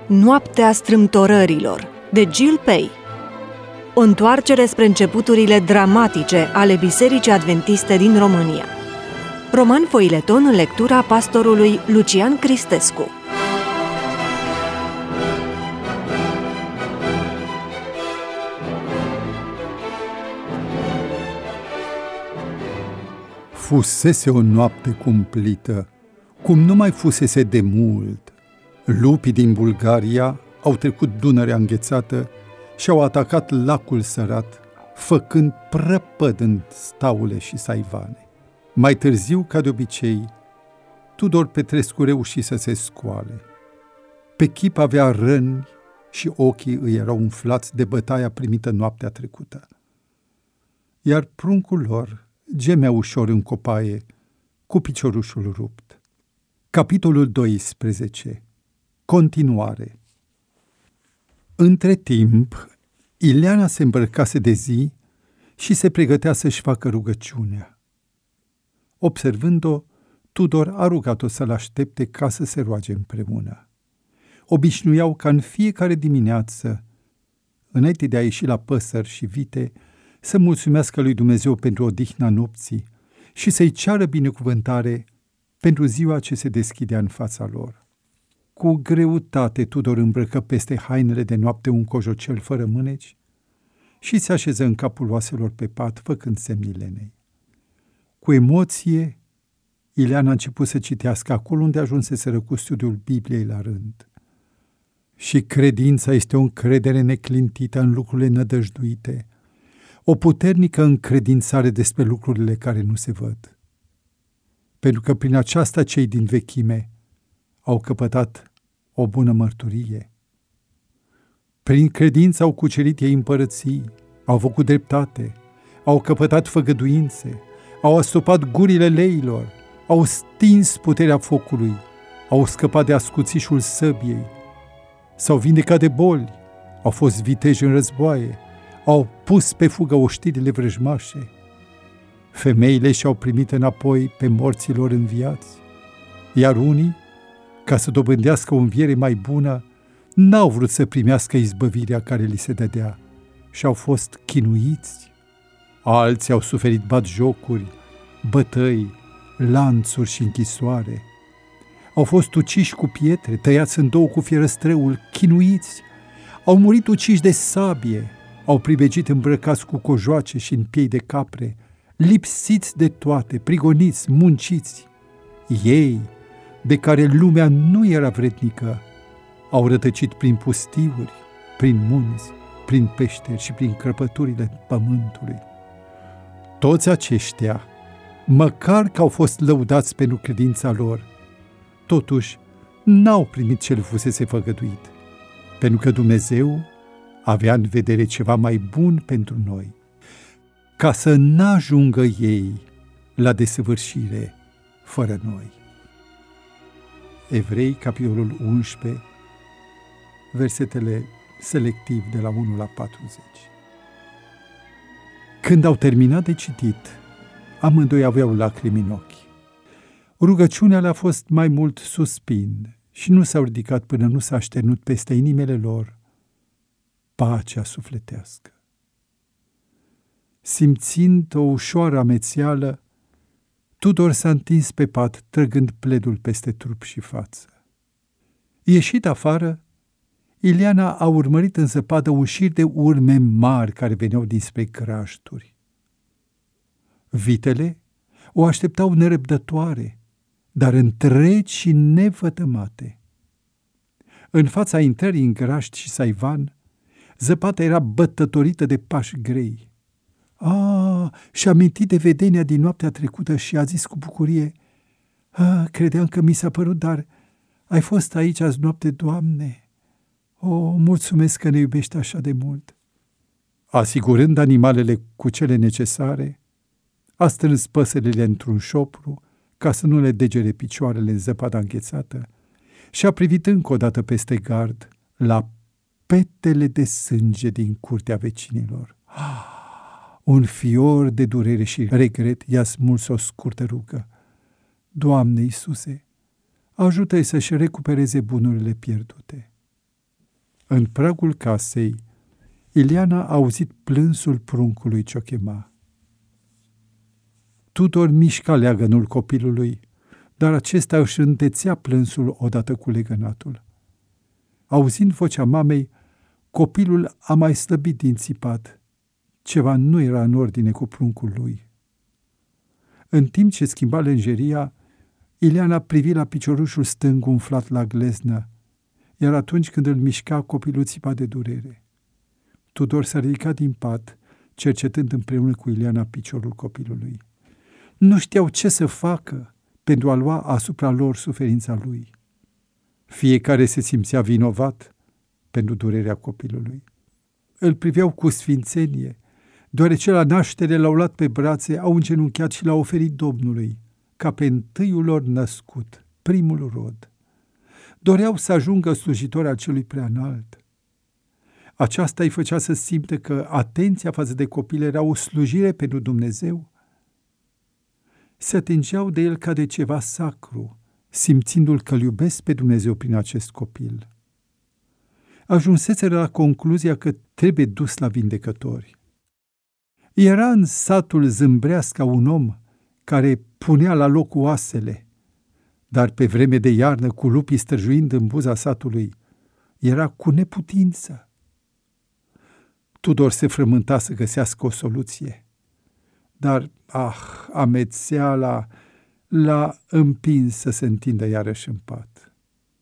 Noaptea strâmtorărilor, de Jill Pei. O întoarcere spre începuturile dramatice ale Bisericii Adventiste din România. Roman foileton în lectura pastorului Lucian Cristescu. Fusese o noapte cumplită, cum nu mai fusese de mult. Lupii din Bulgaria au trecut Dunărea înghețată și au atacat lacul sărat, făcând prăpăd în staule și saivane. Mai târziu, ca de obicei, Tudor Petrescu reuși să se scoale. Pe chip avea răni și ochii îi erau umflați de bătaia primită noaptea trecută. Iar pruncul lor gemea ușor în copaie, cu piciorușul rupt. Capitolul 12. Continuare. Între timp, Ileana se îmbrăcase de zi și se pregătea să-și facă rugăciunea. Observând-o, Tudor a rugat-o să-l aștepte ca să se roage împreună. Obișnuiau ca în fiecare dimineață, înainte de a ieși la păsări și vite, să mulțumească lui Dumnezeu pentru odihna nopții și să-i ceară binecuvântare pentru ziua ce se deschidea în fața lor. Cu greutate Tudor îmbrăcă peste hainele de noapte un cojocel fără mâneci și se așeză în capul oaselor pe pat, făcând semn Ilenei. Cu emoție, Ileana a început să citească acolo unde ajunseseră cu studiul Bibliei la rând. Și credința este o încredere neclintită în lucrurile nădăjduite, o puternică încredințare despre lucrurile care nu se văd. Pentru că prin aceasta cei din vechime au căpătat o bună mărturie. Prin credință au cucerit ei împărății, au făcut dreptate, au căpătat făgăduințe, au astopat gurile leilor, au stins puterea focului, au scăpat de ascuțișul săbiei, s-au vindecat de boli, au fost viteji în războaie, au pus pe fugă oștirile vrăjmașe. Femeile și-au primit înapoi pe morții lor înviați, iar unii, ca să dobândească o înviere mai bună, n-au vrut să primească izbăvirea care li se dădea și au fost chinuiți. Alții au suferit batjocuri, bătăi, lanțuri și închisoare. Au fost uciși cu pietre, tăiați în două cu fierăstrăul, chinuiți. Au murit uciși de sabie, au pribegit îmbrăcați cu cojoace și în piei de capre, lipsiți de toate, prigoniți, munciți. Ei, de care lumea nu era vrednică, au rătăcit prin pustiuri, prin munți, prin peșteri și prin crăpăturile pământului. Toți aceștia, măcar că au fost lăudați pentru credința lor, totuși n-au primit ce le fusese făgăduit, pentru că Dumnezeu avea în vedere ceva mai bun pentru noi, ca să n-ajungă ei la desăvârșire fără noi. Evrei, capitolul 11, versetele selectiv de la 1 la 40. Când au terminat de citit, amândoi aveau lacrimi în ochi. Rugăciunea le-a fost mai mult suspin și nu s-au ridicat până nu s-a așternut peste inimile lor pacea sufletească. Simțind o ușoară amețeală, Tudor s-a întins pe pat, trăgând pledul peste trup și față. Ieșit afară, Ileana a urmărit în zăpadă un șir de urme mari care veneau dinspre grajduri. Vitele o așteptau nerăbdătoare, dar întregi și nevătămate. În fața intrării în grajd și saivan, zăpada era bătătorită de pași grei. Și-a amintit de vedenia din noaptea trecută și a zis cu bucurie: credeam că mi s-a părut, dar ai fost aici azi noapte, Doamne. Mulțumesc că ne iubești așa de mult. Asigurând animalele cu cele necesare, a strâns păsările într-un șopru ca să nu le degere picioarele în zăpada înghețată și a privit încă o dată peste gard la petele de sânge din curtea vecinilor. Un fior de durere și regret i-a smuls o scurtă rugă: Doamne Iisuse, ajută-i să-și recupereze bunurile pierdute. În pragul casei, Ileana a auzit plânsul pruncului ce o chema. Tudor mișca leagănul copilului, dar acesta își întețea plânsul odată cu legănatul. Auzind vocea mamei, copilul a mai slăbit din țipat. Ceva nu era în ordine cu pruncul lui. În timp ce schimba lenjeria, Ileana privi la piciorușul stâng umflat la gleznă, iar atunci când îl mișca, copilul țipa de durere. Tudor s-a ridicat din pat, cercetând împreună cu Ileana piciorul copilului. Nu știau ce să facă pentru a lua asupra lor suferința lui. Fiecare se simțea vinovat pentru durerea copilului. Îl priveau cu sfințenie, deoarece la naștere l-au luat pe brațe, au îngenunchiat și l-au oferit Domnului, ca pe întâiul lor născut, primul rod. Doreau să ajungă slujitori al celui preanalt. Aceasta îi făcea să simtă că atenția față de copil era o slujire pentru Dumnezeu. Se atingeau de el ca de ceva sacru, simțindu-l că îl iubesc pe Dumnezeu prin acest copil. Ajunseseră la concluzia că trebuie dus la vindecători. Era în satul Zâmbreasca un om care punea la loc oasele, dar pe vreme de iarnă, cu lupii străjuind în buza satului, era cu neputință. Tudor se frământa să găsească o soluție, dar, amețeala l-a împins să se întindă iarăși în pat.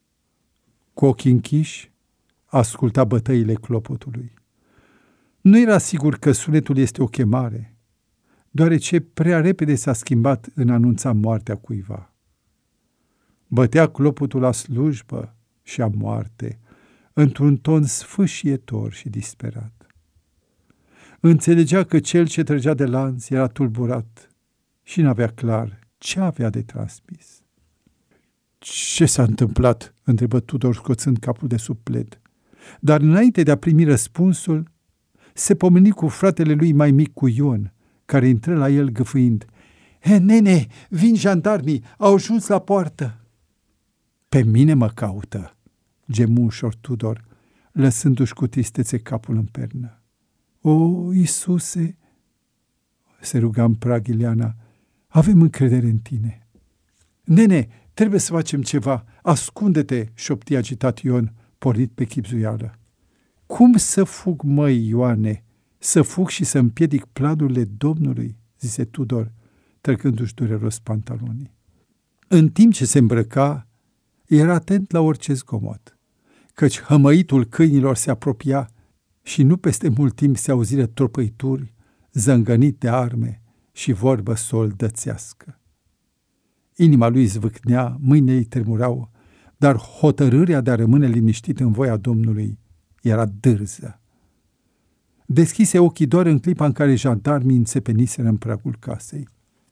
Cu ochii închiși, asculta bătăile clopotului. Nu era sigur că sunetul este o chemare, deoarece prea repede s-a schimbat în anunța moartea cuiva. Bătea clopotul la slujbă și a moarte, într-un ton sfâșietor și disperat. Înțelegea că cel ce trăgea de lanț era tulburat și n-avea clar ce avea de transmis. Ce s-a întâmplat?" întrebă Tudor, scoțând capul de sub pled. Dar înainte de a primi răspunsul, se pomeni cu fratele lui mai mic, cu Ion, care intră la el gâfâind: Nene, vin jandarmii, au ajuns la poartă." Pe mine mă caută," gemu ușor Tudor, lăsându-și cu tristețe capul în pernă. O, Iisuse, se ruga în prag Ileana, avem încredere în tine. Nene, trebuie să facem ceva, ascunde-te, șopti agitat Ion, pornit pe chibzuială. Cum să fug, măi, Ioane? Să fug și să împiedic planurile Domnului, zise Tudor, trecându-și dureros pantalonii. În timp ce se îmbrăca, era atent la orice zgomot, căci hămăitul câinilor se apropia și nu peste mult timp se auziră tropăituri, zângănit de arme și vorbă soldățească. Inima lui zvâcnea, mâinile îi tremurau, dar hotărârea de a rămâne liniștit în voia Domnului era dârză. Deschise ochii doar în clipa în care jandarmii înțepeniseră în pragul casei.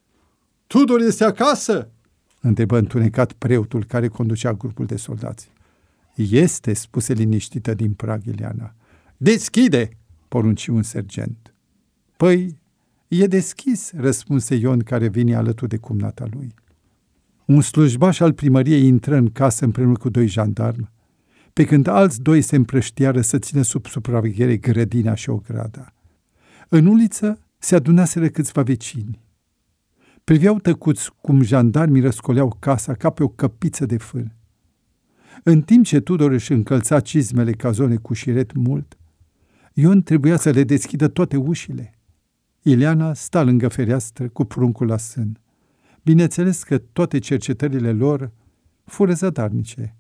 Tudor este acasă?" întrebă întunecat preotul care conducea grupul de soldați. Este," spuse liniștită din prag Ileana. Deschide!" porunci un sergent. Păi, e deschis," răspunse Ion, care vine alături de cumnata lui. Un slujbaș al primăriei intră în casă împreună cu 2 jandarmi, pe când alți 2 se împrăștiară să țină sub supraveghere grădina și ograda. În uliță se adunaseră câțiva vecini. Priveau tăcuți cum jandarmii răscoleau casa ca pe o căpiță de fân. În timp ce Tudor își încălța cizmele cazone cu șiret mult, Ion trebuia să le deschidă toate ușile. Ileana sta lângă fereastră cu pruncul la sân. Bineînțeles că toate cercetările lor fură zadarnice.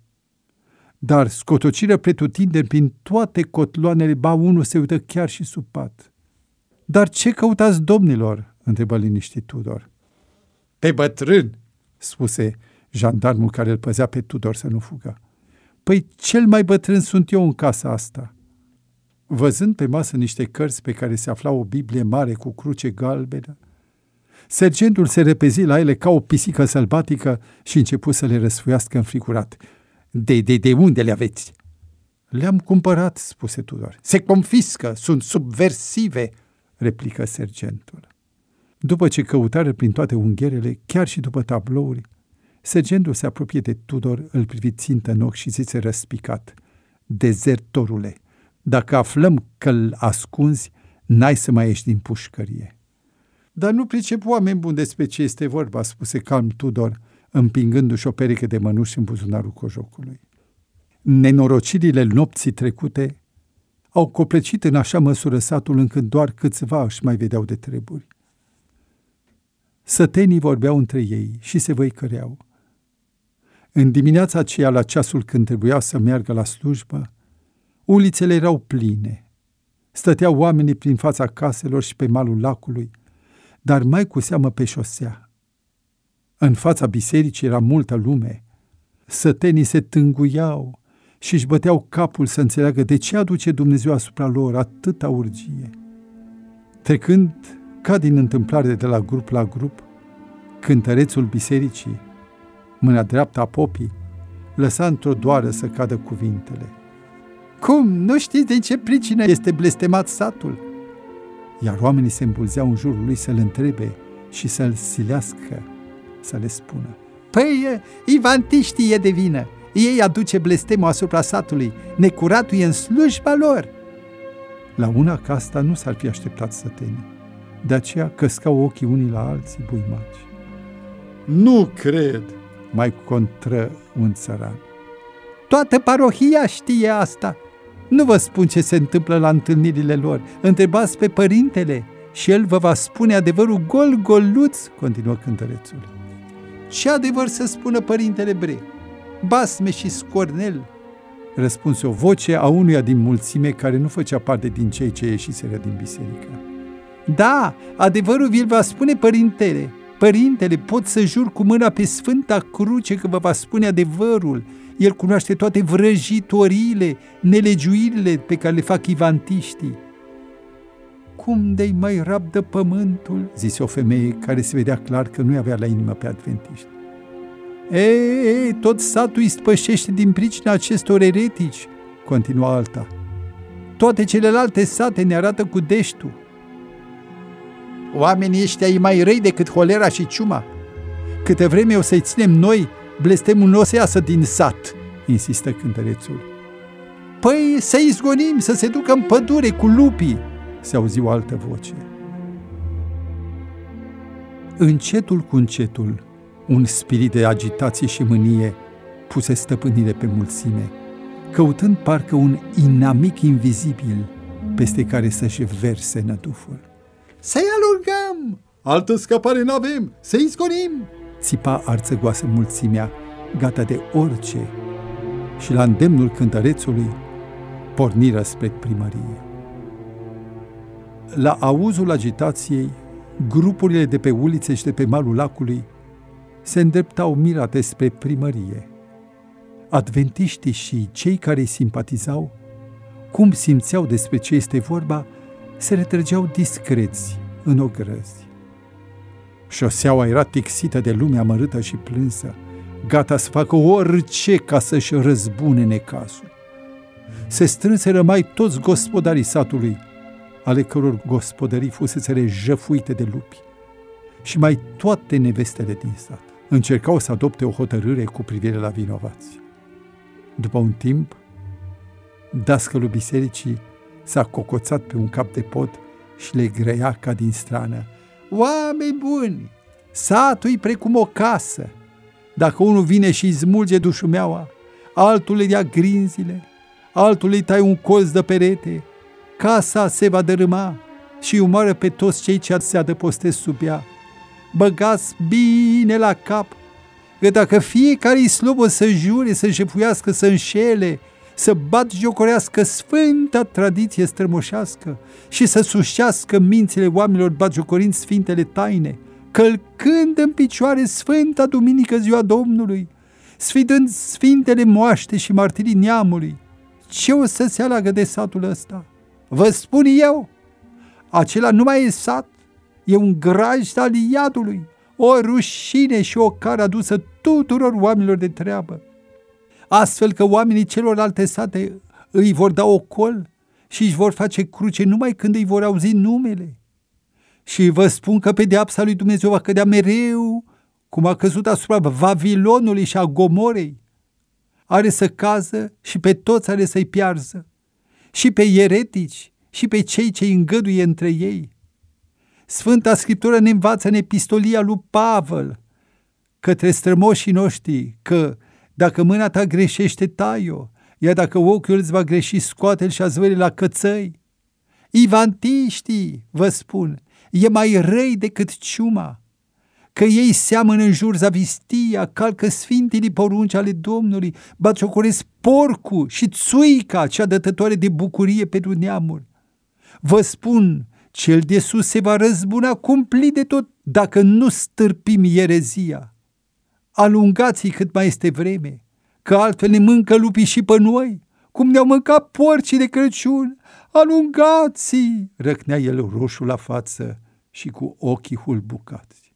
Dar scotociră pretutindeni prin toate cotloanele, ba unul se uită chiar și sub pat. Dar ce căutați, domnilor?" întrebă liniștit Tudor. Pe bătrân," spuse jandarmul care îl păzea pe Tudor să nu fugă. Păi cel mai bătrân sunt eu în casa asta." Văzând pe masă niște cărți pe care se afla o Biblie mare cu cruce galbenă, sergentul se repezi la ele ca o pisică sălbatică și începu să le răsfuiască înfrigurat. De unde le aveți?" Le-am cumpărat," spuse Tudor. Se confiscă, sunt subversive," replică sergentul. După ce căutară prin toate unghierele, chiar și după tablouri, sergentul se apropie de Tudor, îl privi țintă în ochi și zise răspicat: dezertorule, dacă aflăm că îl ascunzi, n-ai să mai ieși din pușcărie. Dar nu pricep, oameni buni, despre ce este vorba, spuse calm Tudor, împingându-și o pereche de mănuși în buzunarul cojocului. Nenorocirile nopții trecute au coplecit în așa măsură satul încât doar câțiva își mai vedeau de treburi. Sătenii vorbeau între ei și se văicăreau. În dimineața aceea, la ceasul când trebuia să meargă la slujbă, ulițele erau pline. Stăteau oamenii prin fața caselor și pe malul lacului, dar mai cu seamă pe șosea. În fața bisericii era multă lume. Sătenii se tânguiau și își băteau capul să înțeleagă de ce aduce Dumnezeu asupra lor atâta urgie. Trecând ca din întâmplare de la grup, cântărețul bisericii, mâna dreaptă a popii, lăsa într-o doară să cadă cuvintele. Cum? Nu știți din ce pricină este blestemat satul? Iar oamenii se îmbulzeau în jurul lui să-l întrebe și să-l silească să le spună. Păi, ivantiștii e de vină. Ei aduce blestemul asupra satului. Necuratul e în slujba lor. La una ca asta nu s-ar fi așteptat sătenii. De aceea căscau ochii unii la alții buimaci. Nu cred, mai contră un țăran. Toată parohia știe asta. Nu vă spun ce se întâmplă la întâlnirile lor. Întrebați pe părintele și el vă va spune adevărul gol-goluț, continuă cântărețul. Ce adevăr să spună părintele Bre? Basme și scornel, răspunse o voce a unuia din mulțime care nu făcea parte din cei ce ieșiseră din biserică. Da, adevărul vi-l va spune părintele. Părintele, pot să jur cu mâna pe Sfânta Cruce că vă va spune adevărul. El cunoaște toate vrăjitoriile, nelegiuirile pe care le fac ivantiștii. Cum de-i mai rabdă pământul, zise o femeie care se vedea clar că nu avea la inimă pe adventiști. Ei, tot satul îi spășește din pricina acestor eretici, continua alta. Toate celelalte sate ne arată cu deștul. Oamenii ăștia e mai răi decât holera și ciuma. Câte vreme o să-i ținem noi, blestemul nu o să iasă din sat, insistă cântărețul. Păi să izgonim, să se ducă în pădure cu lupii, se auzi o altă voce. Încetul cu încetul, un spirit de agitație și mânie puse stăpânire pe mulțime, căutând parcă un inamic invizibil peste care să-și verse năduful. Să-i alungăm! Altă scăpare n-avem! Să izgonim! Țipa arțăgoasă mulțimea, gata de orice, și la îndemnul cântărețului porniră spre primărie. La auzul agitației, grupurile de pe ulițe și de pe malul lacului se îndreptau mirate spre primărie. Adventiștii și cei care îi simpatizau, cum simțeau despre ce este vorba, se retrăgeau discreți în ogrăzi. Șoseaua era tixită de lume amărâtă și plânsă, gata să facă orice ca să-și răzbune necazul. Se strânseră mai toți gospodarii satului, ale căror gospodării fuseseră jăfuite de lupi, și mai toate nevestele din sat. Încercau să adopte o hotărâre cu privire la vinovați. După un timp, dascălul bisericii s-a cocoțat pe un cap de pod și le grăia ca din strană. Oameni buni, satul-i precum o casă. Dacă unul vine și îi smulge dușumeaua, altul îi ia grinzile, altul îi tai un colț de perete, casa se va dărâma și omoară pe toți cei ce se adăpostesc sub ea. Băgați bine la cap că dacă fiecare-i slobă să jure, să jefuiască, să înșele, să batjocorească sfânta tradiție strămoșească și să sușească mințile oamenilor batjocorind sfintele taine, călcând în picioare Sfânta Duminică Ziua Domnului, sfidând sfintele moaște și martirii neamului, ce o să se aleagă de satul ăsta? Vă spun eu, acela nu mai e sat, e un graj al iadului, o rușine și o cară adusă tuturor oamenilor de treabă. Astfel că oamenii celorlalte sate îi vor da ocol și își vor face cruce numai când îi vor auzi numele. Și vă spun că pedeapsa lui Dumnezeu va cădea mereu, cum a căzut asupra Vavilonului și a Gomorei. are să cază și pe toți are să-i piarză, și pe ieretici și pe cei ce îngăduie între ei. Sfânta Scriptură ne învață în epistolia lui Pavel către strămoșii noștri că dacă mâna ta greșește, tai-o, iar dacă ochiul îți va greși, scoate-l și azvări la cățăi. Ivantiștii, vă spun, e mai răi decât ciuma, că ei seamănă în jur zavistia, calcă sfintele porunci ale Domnului, batjocoresc porcul și țuica, cea dătătoare de bucurie pentru neamuri. Vă spun, cel de sus se va răzbuna cumplit de tot dacă nu stârpim ierezia. Alungați-i cât mai este vreme, că altfel ne mâncă lupii și pe noi, cum ne-au mâncat porcii de Crăciun. Alungați-i! Răcnea el roșu la față și cu ochii hulbucați.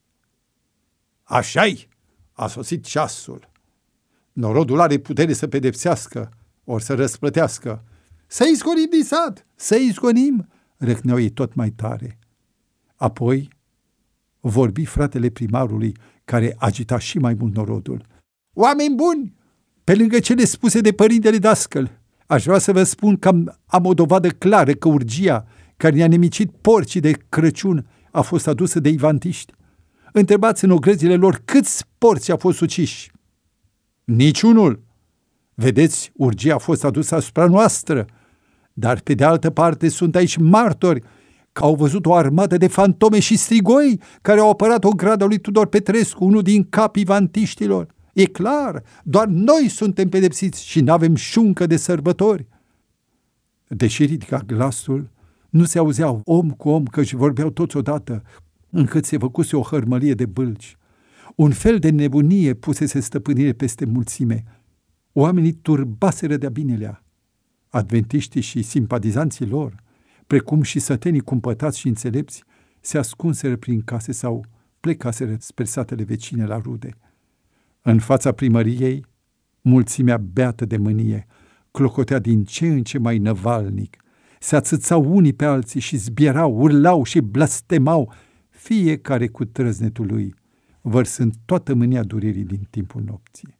Așa-i, a sosit ceasul. Norodul are putere să pedepsească, ori să răsplătească. Să-i izgonim din sat, să-i izgonim, răcneau ei tot mai tare. Apoi vorbi fratele primarului, care agita și mai mult norodul. Oameni buni, pe lângă cele spuse de părintele dascăl, aș vrea să vă spun că am o dovadă clară că urgia care ne-a nemicit porcii de Crăciun a fost adusă de ivantiști. Întrebați în ogrăzile lor câți porci au fost uciși. Niciunul. Vedeți, urgia a fost adusă asupra noastră, dar pe de altă parte sunt aici martori că au văzut o armată de fantome și strigoi care au apărat o gradă lui Tudor Petrescu, unul din capii ivantiștilor. E clar, doar noi suntem pedepsiți și n-avem șuncă de sărbători. Deși ridica glasul, nu se auzeau om cu om, căci vorbeau toți odată, încât se făcuse o hărmălie de bâlci. Un fel de nebunie pusese stăpânire peste mulțime. Oamenii turbaseră de-a binelea. Adventiștii și simpatizanții lor, precum și sătenii cumpătați și înțelepți, se ascunseră prin case sau plecaseră spre satele vecine la rude. În fața primăriei, mulțimea beată de mânie clocotea din ce în ce mai năvalnic. Se ațățau unii pe alții și zbierau, urlau și blastemau, fiecare cu trăznetul lui, vărsând toată mânia durerii din timpul nopții.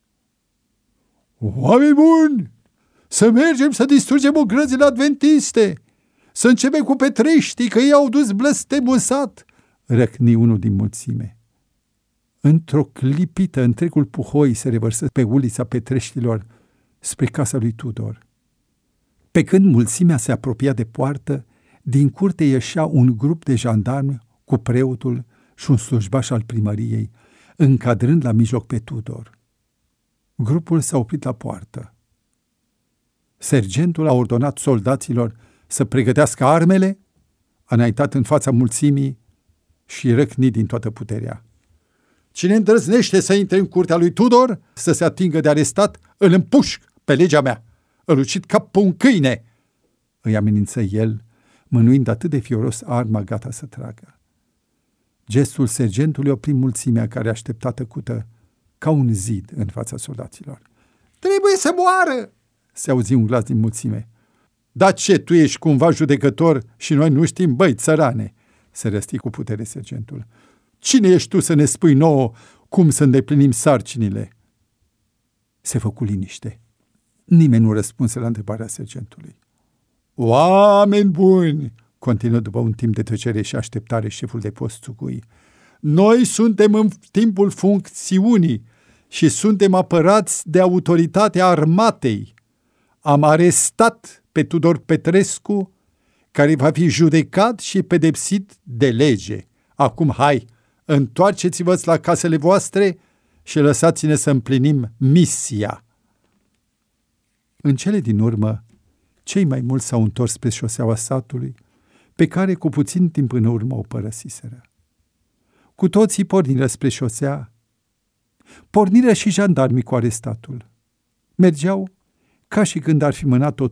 Oameni buni, să mergem să distrugem ogrăzile adventiste, să începem cu petreștii, că ei au dus blăstemul în sat, răcni unul din mulțime. Într-o clipită, întregul puhoi se revărsă pe ulița petreștilor spre casa lui Tudor. Pe când mulțimea se apropia de poartă, din curte ieșea un grup de jandarmi cu preotul și un slujbaș al primăriei, încadrând la mijloc pe Tudor. Grupul s-a oprit la poartă. Sergentul a ordonat soldaților să pregătească armele, a înaintat în fața mulțimii și răcni din toată puterea. Cine îndrăznește să intre în curtea lui Tudor, să se atingă de arestat, îl împușc pe legea mea, îl ucid ca pe un câine, îi amenință el, mânuind atât de fioros arma gata să tragă. Gestul sergentului opri mulțimea care aștepta tăcută ca un zid în fața soldaților. Trebuie să moară, se auzi un glas din mulțime. Dar ce, tu ești cumva judecător și noi nu știm, băi, țărane, se răsti cu putere sergentul. Cine ești tu să ne spui nouă cum să îndeplinim sarcinile? Se făcu liniște. Nimeni nu răspunse la întrebarea sergentului. Oameni buni, continuă după un timp de tăcere și așteptare șeful de post țucui, noi suntem în timpul funcțiunii și suntem apărați de autoritatea armatei. Am arestat pe Tudor Petrescu, care va fi judecat și pedepsit de lege. Acum, hai, întoarceți-vă la casele voastre și lăsați-ne să împlinim misia. În cele din urmă, cei mai mulți s-au întors spre șoseaua satului, pe care cu puțin timp în urmă o părăsiseră. Cu toții porniră spre șosea, porniră și jandarmii cu arestatul. Mergeau ca și când ar fi mânat o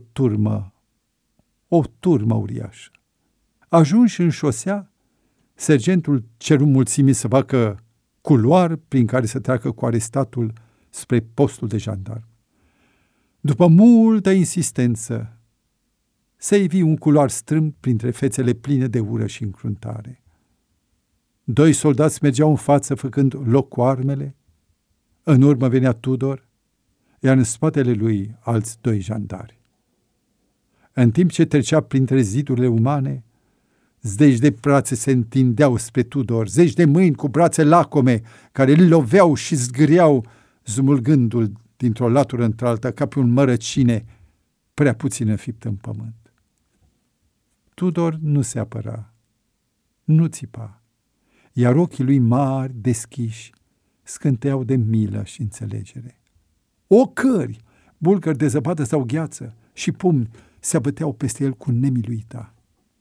turmă uriașă. Ajunși în șosea, sergentul ceru mulțimii să facă culoar prin care să treacă cu arestatul spre postul de jandarm. După multă insistență, se ivi un culoar strâmb printre fețele pline de ură și încruntare. 2 soldați mergeau în față făcând loc cu armele, în urmă venea Tudor, iar în spatele lui alți 2 jandari. În timp ce trecea printre zidurile umane, zeci de brațe se întindeau spre Tudor, zeci de mâini cu brațe lacome care îl loveau și zgâriau, zmulgându-l dintr-o latură într-alta ca pe un mărăcine prea puțin înfipt în pământ. Tudor nu se apăra, nu țipa, iar ochii lui mari, deschiși, scânteau de milă și înțelegere. Ocări, bulgări de zăpadă sau gheață și pumni se abăteau peste el cu nemiluita.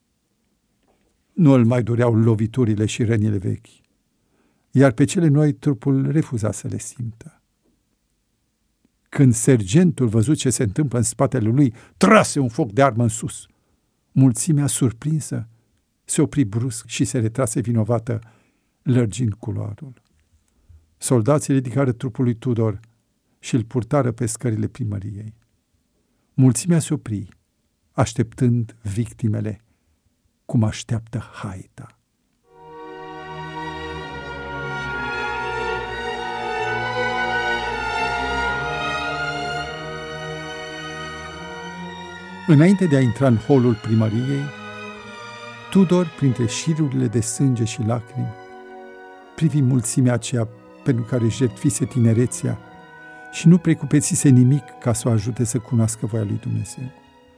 Nu îl mai dureau loviturile și rănile vechi, iar pe cele noi trupul refuza să le simtă. Când sergentul văzut ce se întâmplă în spatele lui, trase un foc de armă în sus. Mulțimea, surprinsă, se opri brusc și se retrase vinovată, lărgind culoarul. Soldații ridicară trupul lui Tudor și îl purtară pe scările primăriei. Mulțimea se opri, așteptând victimele, cum așteaptă haita. Înainte de a intra în holul primăriei, Tudor, printre șirurile de sânge și lacrimi, privi mulțimea aceea pentru care își jertfise tinerețea și nu precupețise nimic ca să o ajute să cunoască voia lui Dumnezeu.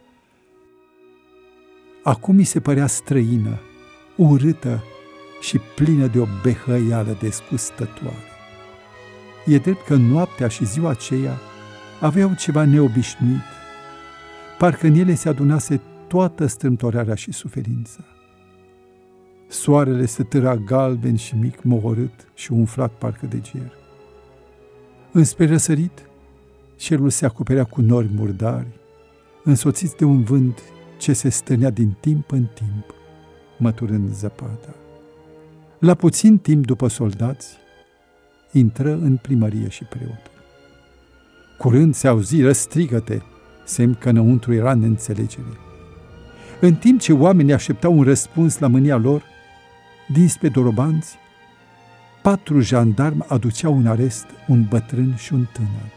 Acum mi se părea străină, urâtă și plină de o behăială desgustătoare. E drept că noaptea și ziua aceea aveau ceva neobișnuit, parcă în ele se adunase toată strâmtorarea și suferința. Soarele se târa galben și mic, mohorât și umflat parcă de ger. Înspre răsărit, cerul se acoperea cu nori murdari, însoțiți de un vânt ce se stănea din timp în timp, măturând zăpada. La puțin timp după soldați, intră în primărie și preotul. Curând se auziră strigăte, semn că înăuntru era neînțelegere. În timp ce oamenii așteptau un răspuns la mânia lor, dinspre dorobanți, 4 jandarmi aduceau în arest un bătrân și un tânăr.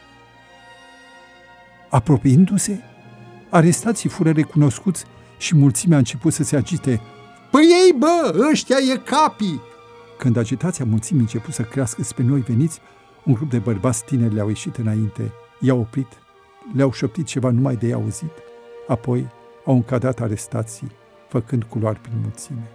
Apropiindu-se, arestații fură recunoscuți și mulțimea a început să se agite. Păi ei, bă, ăștia e capii! Când agitația mulțimii a început să crească spre noi veniți, un grup de bărbați tineri le-au ieșit înainte, i-au oprit, le-au șoptit ceva numai de i-auzit, apoi au încadrat arestații, făcând culoari prin mulțime.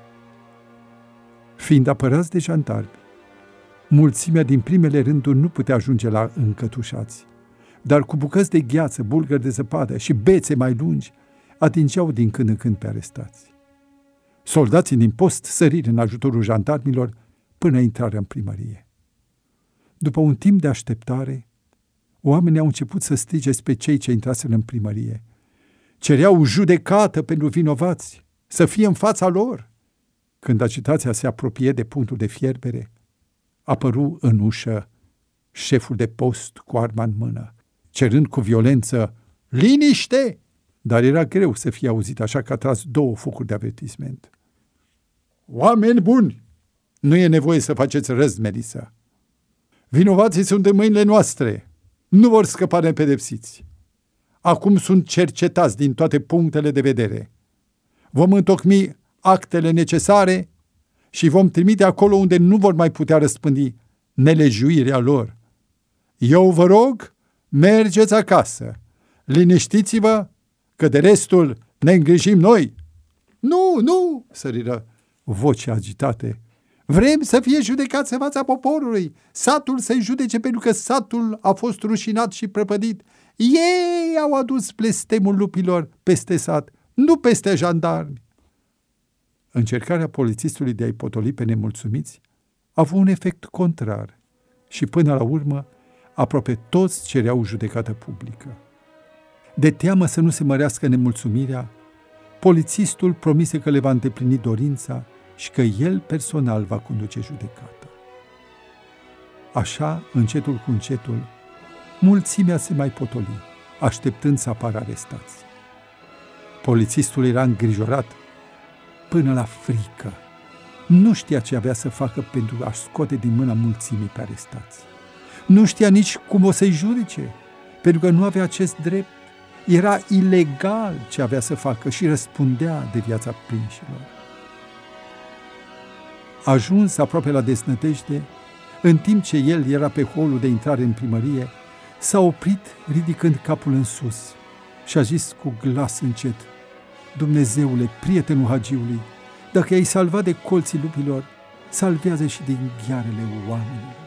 Fiind apărați de jandarmi, mulțimea din primele rânduri nu putea ajunge la încătușați, dar cu bucăți de gheață, bulgări de zăpadă și bețe mai lungi, atingeau din când în când pe arestați. Soldații din post săriră în ajutorul jandarmilor până intrarea în primărie. După un timp de așteptare, oamenii au început să strige spre cei ce intraseră în primărie. Cereau judecată pentru vinovați, să fie în fața lor. Când agitația se apropie de punctul de fierbere, apăru în ușă șeful de post cu arma în mână, cerând cu violență, liniște! Dar era greu să fie auzit, așa că a tras 2 focuri de avertisment. Oameni buni, nu e nevoie să faceți răzmerisă. Vinovații sunt în mâinile noastre, nu vor scăpa nepedepsiți. Acum sunt cercetați din toate punctele de vedere. Vom întocmi actele necesare și vom trimite acolo unde nu vor mai putea răspândi nelegiuirea lor. Eu vă rog, mergeți acasă, liniștiți-vă, că de restul ne îngrijim noi. Nu, săriră voci agitate. Vrem să fie judecați în fața poporului, satul să-i judece pentru că satul a fost rușinat și prăpădit. Ei au adus blestemul lupilor peste sat, nu peste jandarmi. Încercarea polițistului de a-i potoli pe nemulțumiți a avut un efect contrar și până la urmă aproape toți cereau judecată publică. De teamă să nu se mărească nemulțumirea, polițistul promise că le va îndeplini dorința și că el personal va conduce judecata. Așa, încetul cu încetul, mulțimea se mai potoli, așteptând să apară arestați. Polițistul era îngrijorat până la frică. Nu știa ce avea să facă pentru a scoate din mâna mulțimii pe arestați. Nu știa nici cum o să-i judece, pentru că nu avea acest drept. Era ilegal ce avea să facă și răspundea de viața prinșilor. Ajuns aproape la desnădejde, în timp ce el era pe holul de intrare în primărie, s-a oprit ridicând capul în sus și a zis cu glas încet: Dumnezeule, prietenul Hagiului, dacă ai salvat de colții lupilor, salvează și din ghearele oamenilor.